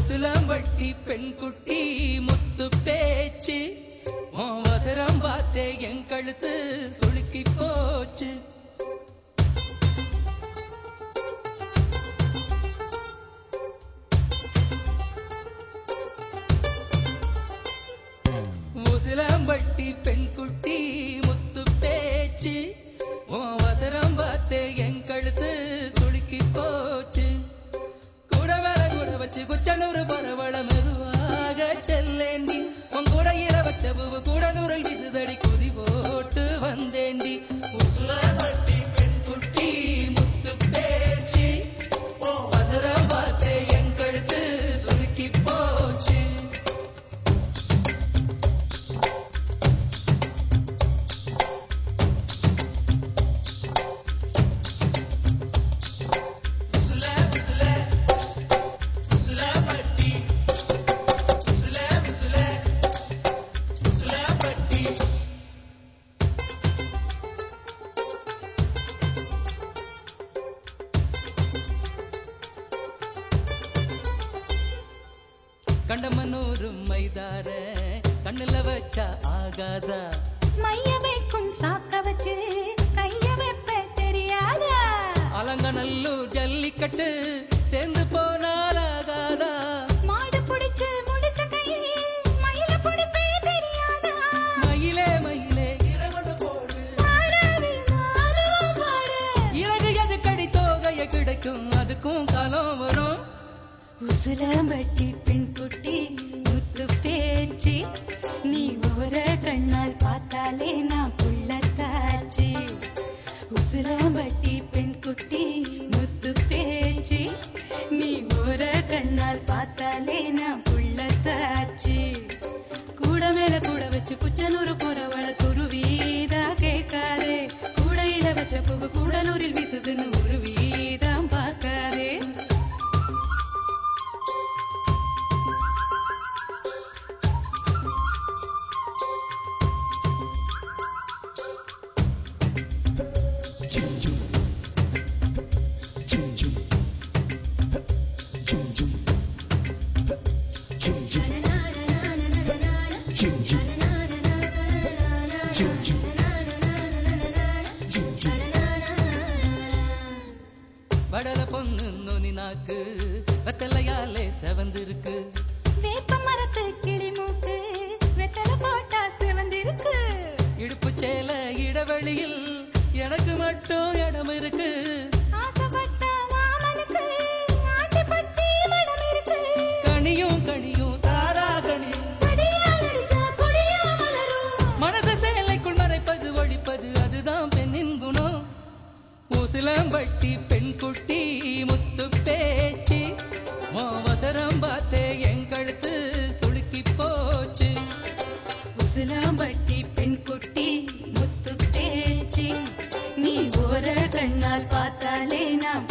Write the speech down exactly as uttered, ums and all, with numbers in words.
உசிலம்பட்டி பெண் குட்டி முத்து பேச்சு அவசரம் பார்த்தே என் கழுத்து சுளுக்கி போச்சு. உசிலம்பட்டி பெண் குட்டி முத்து பேச்சு அவசரம் பார்த்தே என் கழுத்து சுளுக்கி போச்சு. கூட வேலை கூட வச்சு குச்சனூறு பரவள மெதுவாக செல்லேண்டி உன் கூட இர வச்ச பூவு கூட நூறல் விசுதடி குதி போட்டு வந்தேண்டி. உசிலம்பட்டி பெண் குட்டி முத்து பேச்சு அவசரம் பார்த்தே என் கழுத்து சுளுக்கி போச்சு. கண்டமனூரு மைதார கண்ணுல வச்சா ஆகாதா மைய வைக்கும் சாக்க வச்சு கைய வைப்ப தெரியாதா. அலங்கநல்லூர் ஜல்லிக்கட்டு சேர்ந்து போனால் ஆகாதா. மாடு புடிச்சு முடிச்ச கையே மயில புடிப்பே தெரியாதா. மயிலே மயிலே இறகு போடு ஆனா விழுந்தா அதுவும் பாடு. இறகு எது கடி தோகைய கிடைக்கும் அதுக்கும் காலம் வரும். உசிலம்பட்டி பெண் குட்டி முத்து பேச்சு நீ ஓர கண்ணால் பார்த்தாலே நான் புள்ளத்தாச்சு. உசிலம்பட்டி பெண் குட்டி முத்து பேச்சு நீ ஓர கண்ணால் பார்த்தாலே நான் புள்ளத்தாச்சு. கூட மேல கூட வச்சு குச்சனூறு போறவள துருவீதா கேட்காதே. கூடையில வச்ச பூவு கூடலூரில் வீசுதுன்னு ஒரு வீதம் பார்க்காதே. வடல பொண்ணு நோனி நாக்கு வெத்தலையாலே செவந்திருக்கு. வேப்ப மரத்து கிளி மூக்கு வெத்தலை போட்டா சிவந்திருக்கு. இடுப்பு சேல இடைவெளியில் எனக்கு மட்டும் இடம் இருக்கு. ஆசைப்பட்ட மாமனுக்கு ஆட்டிப்பட்டி மடம் இருக்கு. கனியும் கனியும் தாரா கனியும் படியால் அடிச்சா கொடியா மலரும். மனச சேலைக்குள் மறைப்பது ஒழிப்பது அதுதான் பெண்ணின் குணம். உசிலம்பட்டி பெண் குட்டி முத்து பேச்சு அவசரம் பார்த்தே என் கழுத்து சுளுக்கி போச்சு. உசிலம்பட்டி பெண் குட்டி முத்து பேச்சு நீ ஓர கண்ணால் பார்த்தாலே நான்